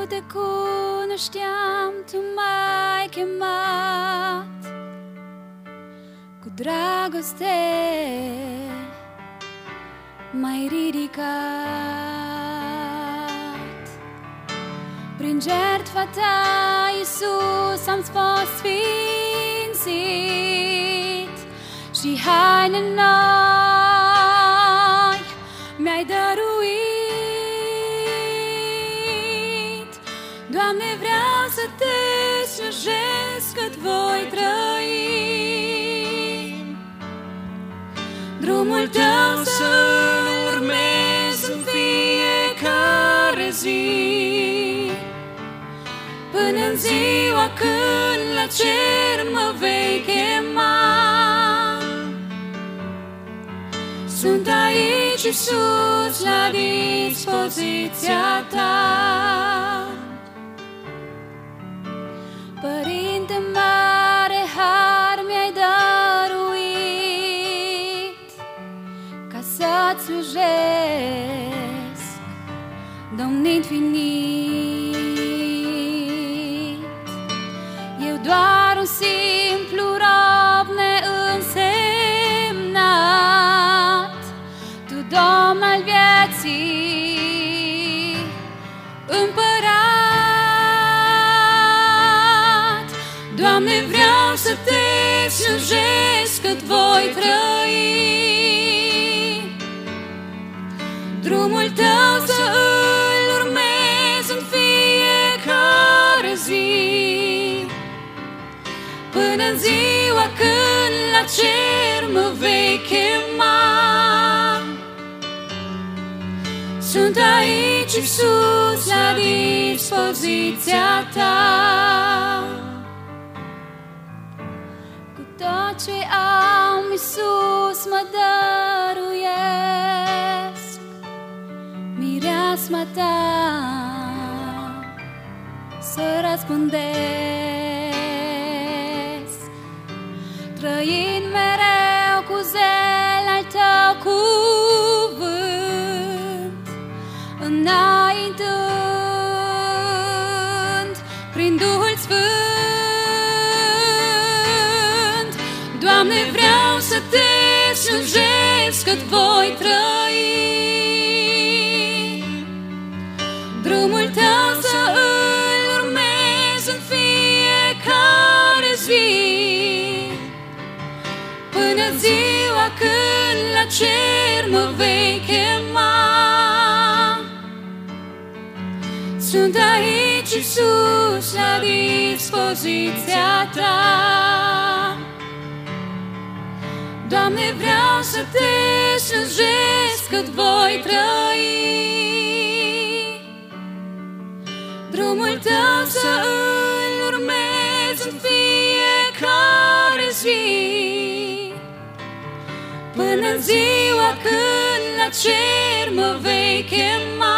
te cunoșteam, tu m-ai chemat cu dragoste, m-ai ridicat. Prin jertfa ta, Iisus, am fost sfințit și haine noi mi-ai dăruit. Doamne, vreau să te slujesc cât voi trăi, drumul tău să-l urmez în fiecare zi, până-n ziua când la cer mă vei chema. Sunt aici, Iisus, la dispoziția ta. Părinte mare, har mi-ai dăruit ca să-ți slujesc, Domn infinit. Eu doar un simplu rob neînsemnat, Tu, Domn al vieții, Împărat. Doamne, vreau să te slujesc cât voi trăi, drumul tău să îl urmez în fiecare zi, până-n ziua când la cer mă vei chema. Sunt aici, Iisus, la dispoziția ta. Cu tot ce am, Iisus, mă dăruiesc, mireasma ta să răspândesc, trăind mereu cu zel al tău cuvânt, înaintând prin Duhul Sfânt. Doamne, vreau să te slujesc cât voi trăi, drumul tău să îl urmez în fiecare zi, până ziua când la cer mă vei chema. Sunt aici, Iisus, la dispoziția ta. Doamne, vreau să te slujesc cât voi trăi, drumul tău să îl urmez în fiecare zi, până-n ziua când la cer mă vei chema.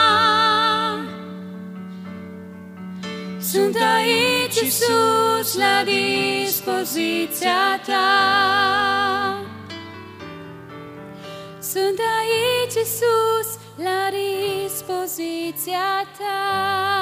Sunt aici, Iisus, la dispoziția ta. Sunt aici, Iisus, la dispoziția ta.